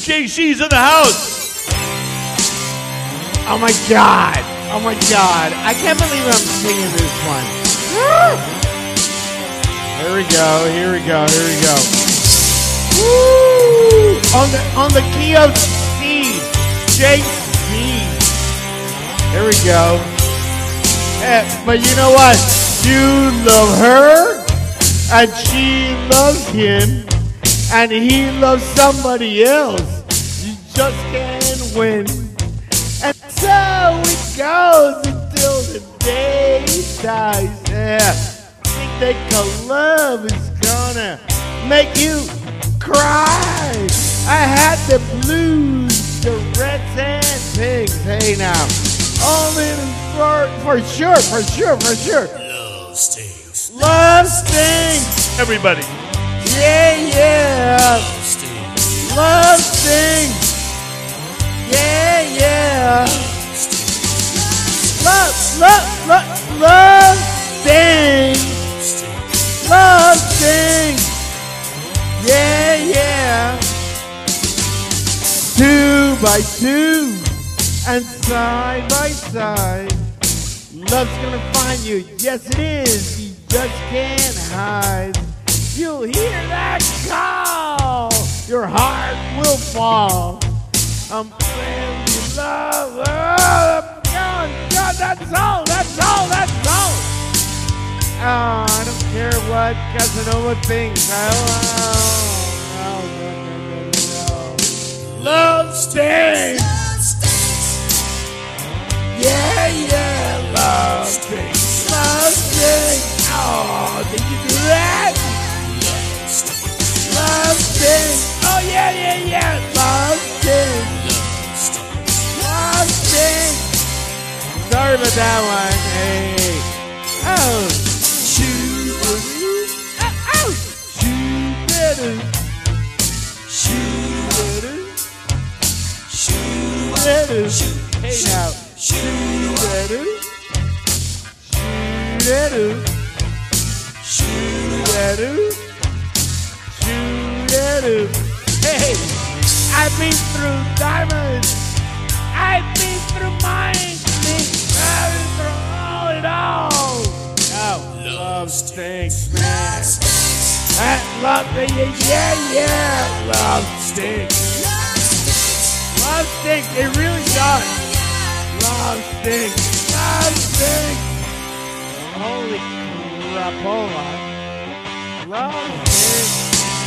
JC's in the house. Oh my God. Oh my God. I can't believe I'm singing this one. Here we go. Here we go. Here we go. Woo! On the key of C. JC. Here we go. But you know what? You love her, and she loves him, and he loves somebody else. You just can't win. And so it goes until the day dies. Yeah. Think that love is gonna make you cry. I had the blues, the reds and pigs. Hey now, all in for sure. Love stinks. Love stinks. Everybody. Yeah. Love stinks. Love stinks. Yeah. Love stinks. Love stinks. Yeah. 2 by 2 and side by side. Love's gonna find you. Yes, it is. You just can't hide. You'll hear that call. Your heart will fall. I'm playing with love. Oh, God, that's all. Oh, I don't care what Casanova thinks. No. Love stinks. Yeah, love stinks. Love stinks. Oh, did you do that? Love stinks. Oh, yeah. Love stinks. Love stinks. Sorry about that one. Hey. Oh. Hey now. Hey, I've been through diamonds. I've been through mines. I've been through all it all. Oh, love stinks, man. That love, yeah. Love stinks. Love stinks. It really does. Love stinks. Love stinks. Holy crapola. Love stinks.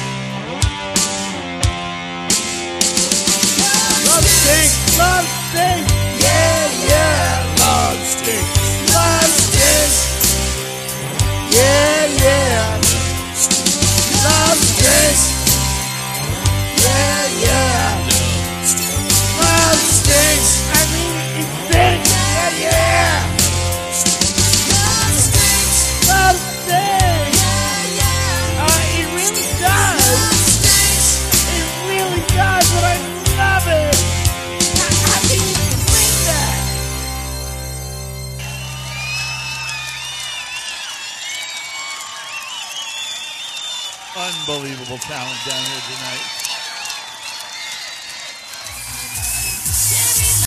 Love stinks. Love stinks. Yeah. Love stinks. Love stinks. Yeah. Love stinks. Yeah. Love stinks. I mean, it stinks. Yeah. Love stinks. Love stinks. It really does. It really does, but I love it. How can you explain that? Unbelievable talent down here tonight.